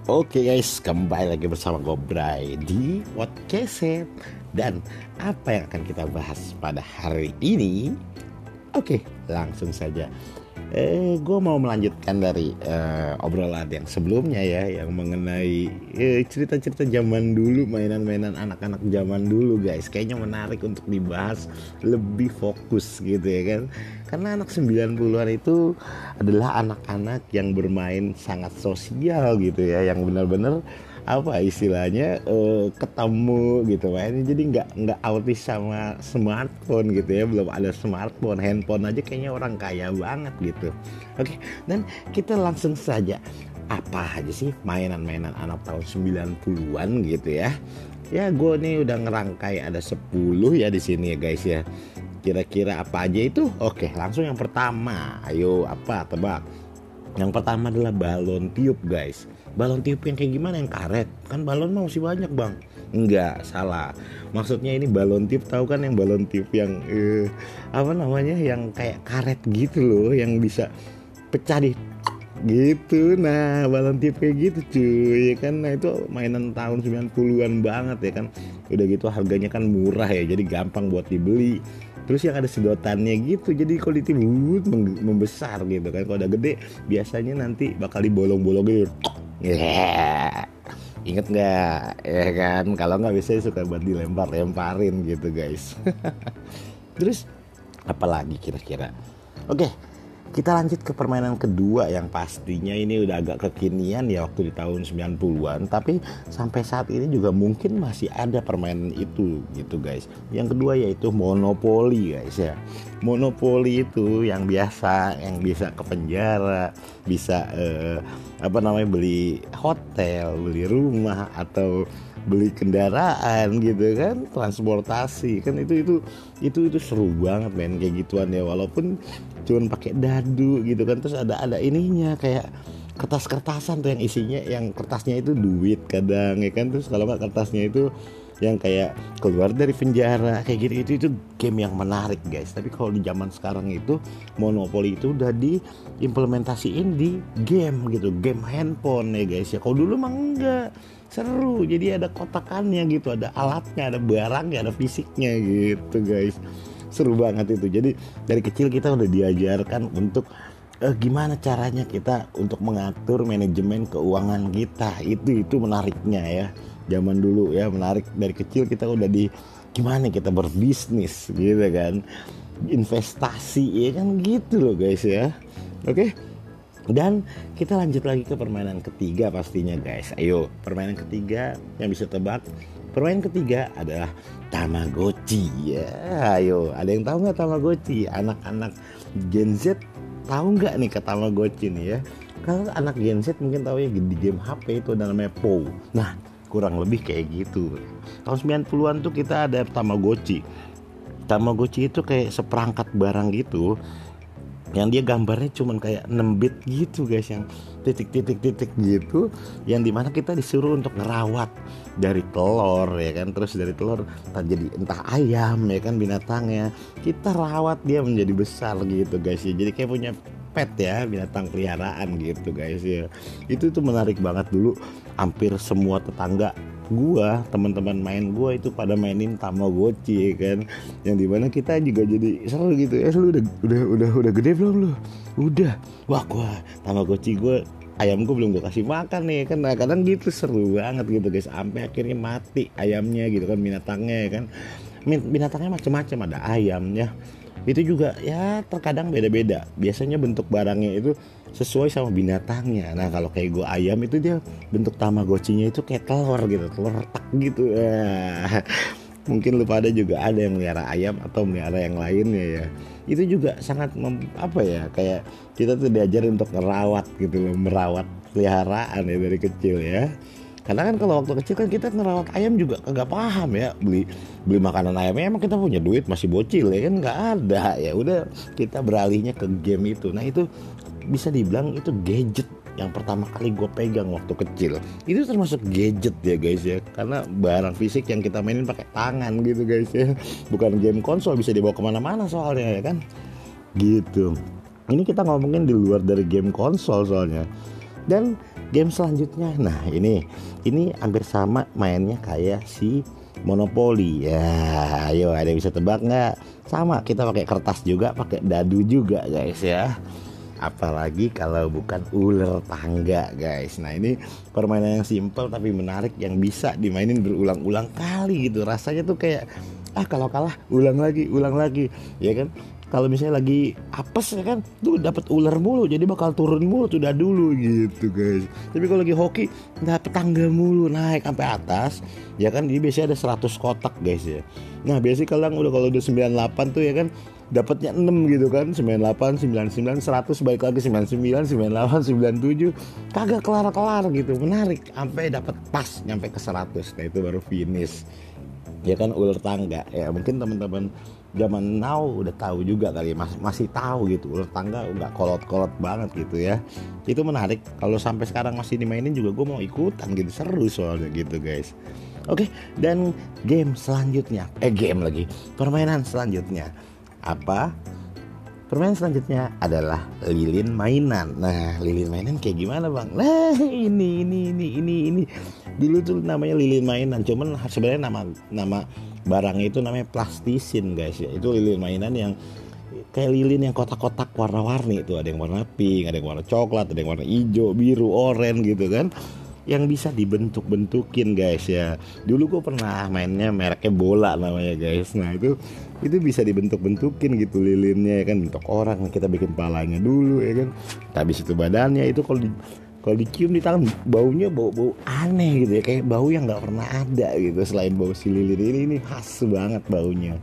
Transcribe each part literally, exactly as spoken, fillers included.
Oke guys, kembali lagi bersama gue Bray di podcast. Dan apa yang akan kita bahas pada hari ini? Oke, langsung saja. Eh, gue mau melanjutkan dari eh, obrolan yang sebelumnya ya, yang mengenai eh, cerita-cerita zaman dulu, mainan-mainan anak-anak zaman dulu guys. Kayaknya menarik untuk dibahas lebih fokus gitu ya kan. Karena anak sembilan puluhan itu adalah anak-anak yang bermain sangat sosial gitu ya, yang benar-benar apa istilahnya uh, ketemu gitu mainnya, jadi nggak nggak autis sama smartphone gitu ya, belum ada smartphone, handphone aja kayaknya orang kaya banget gitu. Oke, dan kita langsung saja, apa aja sih mainan-mainan anak tahun sembilan puluhan gitu ya. Ya gue nih udah ngerangkai ada sepuluh ya di sini ya guys ya. Kira-kira apa aja itu? Oke, langsung yang pertama. Ayo, apa? Tebak. Yang pertama adalah balon tiup guys. Balon tiup yang kayak gimana? Yang karet. Kan balon mah masih banyak bang. Enggak, salah. Maksudnya ini balon tiup, tahu kan yang balon tiup yang eh, apa namanya? Yang kayak karet gitu loh, yang bisa pecah di gitu. Nah, balon tiup kayak gitu cuy. Ya kan, nah itu mainan tahun sembilan puluhan banget ya kan. Udah gitu harganya kan murah ya, jadi gampang buat dibeli. Terus yang ada sedotannya gitu, jadi kalau ditiup membesar gitu kan. Kalau udah gede biasanya nanti bakal dibolong-bolongin. Yeah. Ingat nggak ya kan? Kalau nggak biasanya suka buat dilempar-lemparin gitu guys. Terus apalagi kira-kira? Oke, kita lanjut ke permainan kedua yang pastinya ini udah agak kekinian ya, waktu di tahun sembilan puluhan, tapi sampai saat ini juga mungkin masih ada permainan itu gitu guys. Yang kedua yaitu monopoli guys ya. Monopoli itu yang biasa, yang bisa ke penjara, bisa eh, apa namanya beli hotel, beli rumah, atau beli kendaraan gitu kan, transportasi kan, itu itu itu itu seru banget men kayak gituan ya, walaupun cuman pakai dadu gitu kan. Terus ada ada ininya kayak kertas-kertasan tuh yang isinya, yang kertasnya itu duit kadang ya kan. Terus kalau nggak kertasnya itu yang kayak keluar dari penjara kayak gitu. Itu itu game yang menarik guys. Tapi kalau di zaman sekarang itu monopoli itu udah diimplementasiin di game gitu, game handphone ya guys ya. Kalau dulu mah enggak, seru, jadi ada kotakannya gitu, ada alatnya, ada barangnya, ada fisiknya gitu guys. Seru banget itu. Jadi dari kecil kita udah diajarkan untuk eh, gimana caranya kita untuk mengatur manajemen keuangan kita. Itu itu menariknya ya. Zaman dulu ya menarik, dari kecil kita udah di gimana kita berbisnis gitu kan. Investasi ya kan gitu loh guys ya. Oke. Dan kita lanjut lagi ke permainan ketiga pastinya guys. Ayo, permainan ketiga yang bisa tebak. Permainan ketiga adalah Tamagotchi ya. Ayo, ada yang tahu nggak Tamagotchi? Anak-anak Gen Z tahu nggak nih ke Tamagotchi nih ya? Kalau anak Gen Z mungkin tahu ya, di game H P itu ada namanya P O W. Nah, kurang lebih kayak gitu. Tahun sembilan puluhan tuh kita ada Tamagotchi. Tamagotchi itu kayak seperangkat barang gitu, yang dia gambarnya cuman kayak enam bit gitu guys, yang titik-titik-titik gitu, yang dimana kita disuruh untuk ngerawat dari telur ya kan. Terus dari telur entah jadi entah ayam ya kan, binatangnya kita rawat dia menjadi besar gitu guys ya. Jadi kayak punya pet ya, binatang peliharaan gitu guys ya. Itu tuh menarik banget. Dulu hampir semua tetangga gua, teman-teman main gua itu pada mainin Tamagotchi ya kan, yang dimana kita juga jadi seru gitu ya. Lu udah udah udah udah gede belum lu? Udah. Wah, gua Tamagotchi gua, ayam gua belum gua kasih makan nih kan. Nah, kadang gitu seru banget gitu guys, sampai akhirnya mati ayamnya gitu kan, binatangnya ya kan. Binatangnya macam-macam, ada ayamnya itu juga ya, terkadang beda-beda. Biasanya bentuk barangnya itu sesuai sama binatangnya. Nah, kalau kayak gue ayam itu dia bentuk Tamagotchinya itu kayak telur gitu, telur retak gitu. Eh, mungkin lu pada juga ada yang melihara ayam atau melihara yang lainnya ya. Itu juga sangat mem, apa ya, kayak kita tuh diajarin untuk merawat gitu loh, merawat peliharaan ya dari kecil ya. Karena kan kalau waktu kecil kan kita ngerawat ayam juga kagak paham ya, beli beli makanan ayamnya emang kita punya duit, masih bocil ya kan, nggak ada. Ya udah kita beralihnya ke game itu. Nah, itu bisa dibilang itu gadget yang pertama kali gue pegang waktu kecil. Itu termasuk gadget ya guys ya, karena barang fisik yang kita mainin pakai tangan gitu guys ya, bukan game konsol bisa dibawa kemana-mana soalnya ya kan gitu. Ini kita ngomongin di luar dari game konsol soalnya. Dan game selanjutnya, nah ini ini hampir sama mainnya kayak si Monopoly. Ya, ayo ada yang bisa tebak nggak? Sama, kita pakai kertas juga, pakai dadu juga guys ya. Apalagi kalau bukan ular tangga guys. Nah ini permainan yang simple tapi menarik, yang bisa dimainin berulang-ulang kali gitu. Rasanya tuh kayak ah kalau kalah ulang lagi, ulang lagi, ya kan? Kalau misalnya lagi apes ya kan, tuh dapat ular mulu, jadi bakal turun mulu tuh dah dulu gitu guys. Tapi kalau lagi hoki dapet tangga mulu, naik sampai atas, ya kan. Jadi biasanya ada seratus kotak guys ya. Nah biasanya kadang udah kalau udah sembilan puluh delapan tuh ya kan, dapatnya enam gitu kan, sembilan puluh delapan, sembilan puluh sembilan, seratus, balik lagi sembilan puluh sembilan, sembilan puluh delapan, sembilan puluh tujuh, kagak kelar-kelar gitu. Menarik sampai dapat pas nyampe ke seratus. Nah itu baru finish. Ya kan, ular tangga. Ya mungkin teman-teman zaman now udah tahu juga kali, Mas, masih tahu gitu. Ular tangga nggak kolot-kolot banget gitu ya. Itu menarik. Kalau sampai sekarang masih dimainin juga gue mau ikutan gitu, seru soalnya gitu guys. Oke, dan game selanjutnya, eh game lagi, permainan selanjutnya apa? Permainan selanjutnya adalah lilin mainan. Nah, lilin mainan kayak gimana bang? Nah, ini ini ini ini ini. Dulu tuh namanya lilin mainan, cuman sebenarnya nama nama barangnya itu namanya plastisin guys ya. Itu lilin mainan yang kayak lilin yang kotak-kotak warna-warni itu. Ada yang warna pink, ada yang warna coklat, ada yang warna hijau, biru, oranye gitu kan. Yang bisa dibentuk-bentukin guys ya. Dulu gue pernah mainnya mereknya bola namanya guys. Nah itu itu bisa dibentuk-bentukin gitu lilinnya ya kan, bentuk orang. Kita bikin palanya dulu ya kan. Habis itu badannya itu kalau di kalau dicium di tangan baunya bau-bau aneh gitu ya, kayak bau yang nggak pernah ada gitu selain bau si lilin ini. Ini khas banget baunya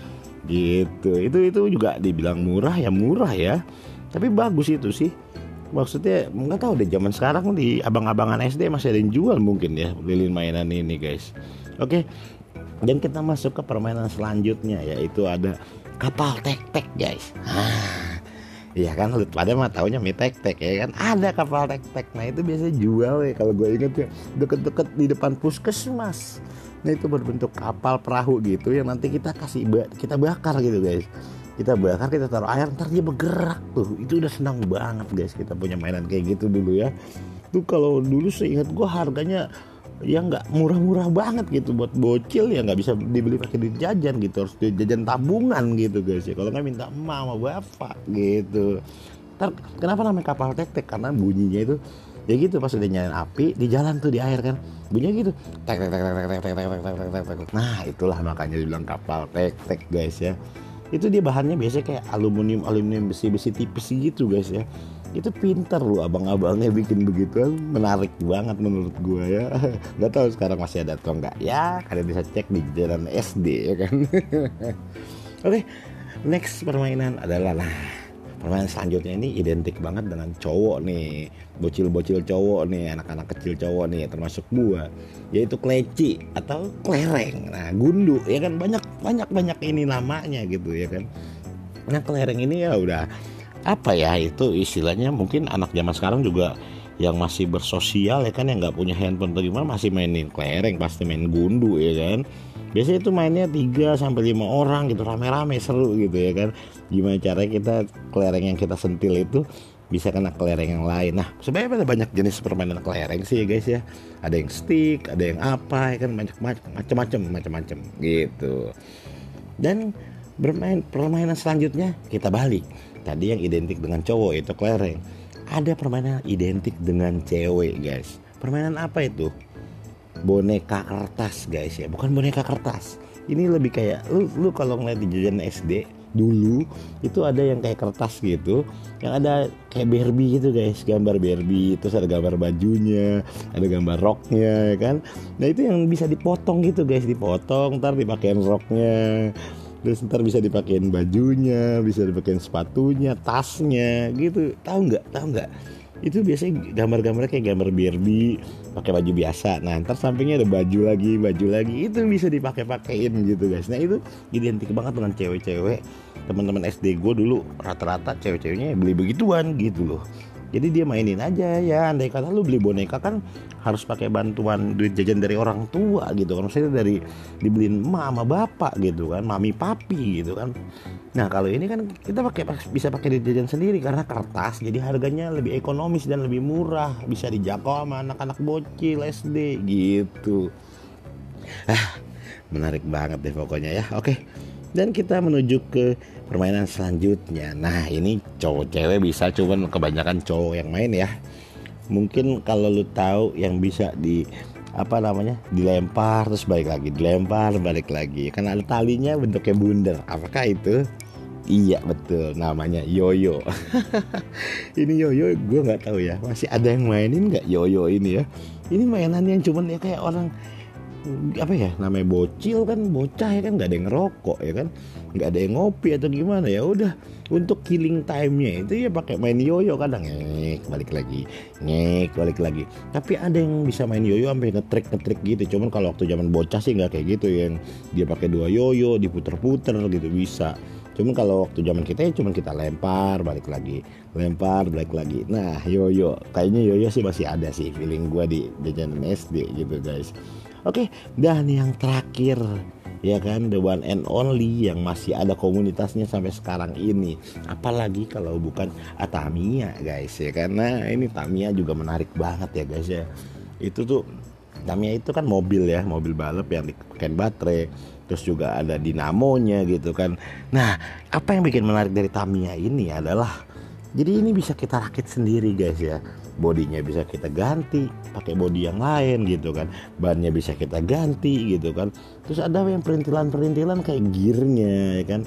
gitu. Itu itu juga dibilang murah ya murah ya, tapi bagus itu sih. Maksudnya nggak tahu deh, zaman sekarang di abang-abangan S D masih ada yang jual mungkin ya lilin mainan ini guys. Oke, dan kita masuk ke permainan selanjutnya, yaitu ada kapal tek-tek guys. Nah, iya kan, lu pada mah taunya mie tek-tek ya kan, ada kapal tek-tek. Nah itu biasanya jual ya, kalau gue inget ya, deket-deket di depan puskesmas. Nah itu berbentuk kapal perahu gitu yang nanti kita kasih kita bakar gitu guys. Kita bakar, kita taruh air, ntar dia bergerak tuh. Itu udah senang banget guys, kita punya mainan kayak gitu dulu ya. Tuh kalau dulu seingat gue harganya ya nggak murah-murah banget gitu, buat bocil ya nggak bisa dibeli pakai duit jajan gitu, harus duit jajan tabungan gitu guys ya. Kalau nggak minta emak sama bapak gitu. Ntar kenapa namanya kapal tek-tek? Karena bunyinya itu ya gitu, pas udah nyalain api di jalan tuh di air kan, bunyinya gitu tek tek tek tek tek tek tek tek tek tek. Nah itulah makanya dibilang kapal tek-tek guys ya. Itu dia bahannya biasanya kayak aluminium aluminium besi besi tipis gitu guys ya. Itu pintar lu abang-abangnya bikin begituan, menarik banget menurut gua ya. Nggak tahu sekarang masih ada atau enggak ya, kalian bisa cek di jalan S D ya kan. Oke, next permainan adalah, nah permainan selanjutnya ini identik banget dengan cowok nih, bocil-bocil cowok nih, anak-anak kecil cowok nih, termasuk gua, yaitu kleci atau kelereng. Nah gundu ya kan, banyak banyak banyak ini namanya gitu ya kan. Nah kelereng ini ya udah apa ya, itu istilahnya mungkin anak zaman sekarang juga yang masih bersosial ya kan, yang nggak punya handphone atau gimana masih mainin kelereng, pasti main gundu ya kan. Biasanya itu mainnya tiga sampai lima orang gitu, rame-rame seru gitu ya kan. Gimana caranya kita kelereng yang kita sentil itu bisa kena kelereng yang lain. Nah sebenarnya ada banyak jenis permainan kelereng sih ya guys ya. Ada yang stick, ada yang apa ya kan, macam-macam macam-macam gitu. Dan bermain permainan selanjutnya kita balik. Tadi yang identik dengan cowok itu kelereng. Ada permainan identik dengan cewek guys. Permainan apa itu? Boneka kertas guys ya. Bukan boneka kertas. Ini lebih kayak lu, lu kalau ngeliat di jajan S D dulu itu ada yang kayak kertas gitu, yang ada kayak Barbie gitu guys, gambar Barbie, terus ada gambar bajunya, ada gambar roknya ya kan. Nah itu yang bisa dipotong gitu guys, dipotong ntar dipakein roknya, terus ntar bisa dipakein bajunya, bisa dipakein sepatunya, tasnya gitu. Tahu nggak? Tahu nggak? Itu biasanya gambar-gambarnya kayak gambar Barbie pakai baju biasa. Nah ntar sampingnya ada baju lagi, baju lagi, itu bisa dipakai-pakein gitu guys. Nah itu identik banget dengan cewek-cewek. Teman-teman S D gue dulu rata-rata cewek-ceweknya beli begituan gitu loh. Jadi dia mainin aja ya. Andai kata lu beli boneka kan harus pakai bantuan duit jajan dari orang tua gitu kan, maksudnya dari dibeliin emak sama bapak gitu kan, mami papi gitu kan. Nah kalau ini kan kita pakai bisa pakai duit jajan sendiri karena kertas, jadi harganya lebih ekonomis dan lebih murah, bisa dijangkau sama anak-anak bocil S D gitu. Ah, menarik banget deh pokoknya ya. Oke, dan kita menuju ke permainan selanjutnya. Nah ini cowok cewek bisa, cuman kebanyakan cowok yang main ya. Mungkin kalau lu tahu yang bisa di apa namanya dilempar terus balik lagi, dilempar balik lagi, kan ada talinya bentuknya bundar. Apakah itu? Iya betul, namanya yoyo. Ini yoyo gue nggak tahu ya, masih ada yang mainin nggak yoyo ini ya? Ini mainan yang cuman ya kayak orang apa ya namanya bocil kan, bocah ya kan, nggak ada yang ngerokok ya kan, nggak ada yang ngopi atau gimana, ya udah untuk killing time-nya itu ya pakai main yoyo, kadang ngek balik lagi, ngek balik lagi. Tapi ada yang bisa main yoyo sampai ngetrik ngetrik gitu. Cuman kalau waktu zaman bocah sih nggak kayak gitu, yang dia pakai dua yoyo diputer-puter gitu bisa. Cuman kalau waktu zaman kita ya cuman kita lempar balik lagi, lempar balik lagi. Nah yoyo kayaknya yoyo sih masih ada sih, feeling gue di jajanan S D gitu guys. Oke, dan yang terakhir ya kan, the one and only yang masih ada komunitasnya sampai sekarang ini, apalagi kalau bukan Tamiya guys ya. Karena ini Tamiya juga menarik banget ya guys ya. Itu tuh Tamiya itu kan mobil ya, mobil balap yang dipakai baterai, terus juga ada dinamonya gitu kan. Nah apa yang bikin menarik dari Tamiya ini adalah, jadi ini bisa kita rakit sendiri guys ya. Bodinya bisa kita ganti pakai bodi yang lain gitu kan, bannya bisa kita ganti gitu kan. Terus ada yang perintilan-perintilan kayak gearnya ya kan,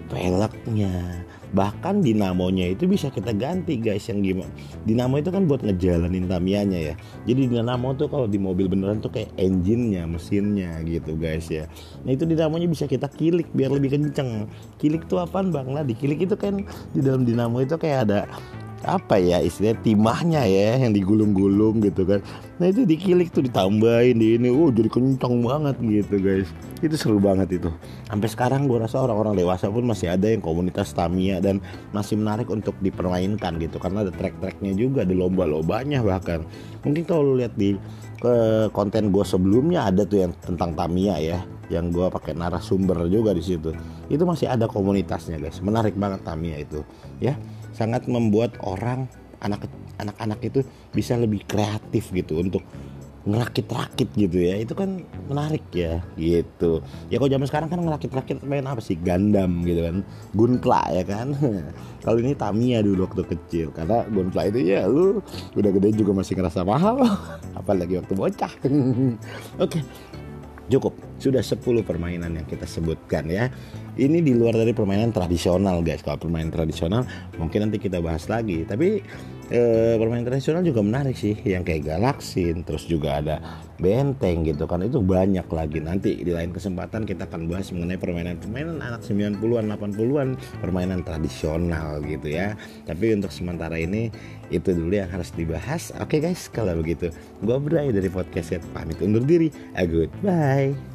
peleknya, bahkan dinamonya itu bisa kita ganti guys. Yang gimana, dinamo itu kan buat ngejalanin Tamiyanya ya. Jadi dinamo tuh kalau di mobil beneran tuh kayak engine-nya, mesinnya gitu guys ya. Nah itu dinamonya bisa kita kilik biar lebih kenceng. Kilik tuh apaan bang? Nah di kilik itu kan di dalam dinamo itu kayak ada apa ya istilahnya, timahnya ya yang digulung-gulung gitu kan. Nah itu dikilik tuh, ditambahin di ini, oh jadi kencang banget gitu guys. Itu seru banget itu. Sampai sekarang gue rasa orang-orang dewasa pun masih ada yang komunitas Tamiya dan masih menarik untuk dipermainkan gitu, karena ada track-tracknya juga, ada lomba-lombanya bahkan. Mungkin kalau lu lihat di ke konten gue sebelumnya ada tuh yang tentang Tamiya ya, yang gue pakai narasumber juga di situ. Itu masih ada komunitasnya guys. Menarik banget Tamiya itu ya. Sangat membuat orang anak anak-anak itu bisa lebih kreatif gitu untuk ngerakit-rakit gitu ya. Itu kan menarik ya gitu. Ya kalau zaman sekarang kan ngerakit-rakit main apa sih, Gundam gitu kan, Gunpla ya kan. Kalau ini Tamiya dulu waktu kecil, karena Gunpla itu ya lu udah gede juga masih ngerasa mahal. Apalagi waktu bocah. Oke, cukup, sudah sepuluh permainan yang kita sebutkan ya. Ini di luar dari permainan tradisional guys. Kalau permainan tradisional mungkin nanti kita bahas lagi. Tapi eh, permainan tradisional juga menarik sih, yang kayak Galaksin, terus juga ada Benteng gitu kan. Itu banyak lagi. Nanti di lain kesempatan kita akan bahas mengenai permainan-permainan anak sembilan puluhan, delapan puluhan, permainan tradisional gitu ya. Tapi untuk sementara ini itu dulu yang harus dibahas. Oke guys, kalau begitu gua Bray dari podcast Set pamit undur diri. A goodbye.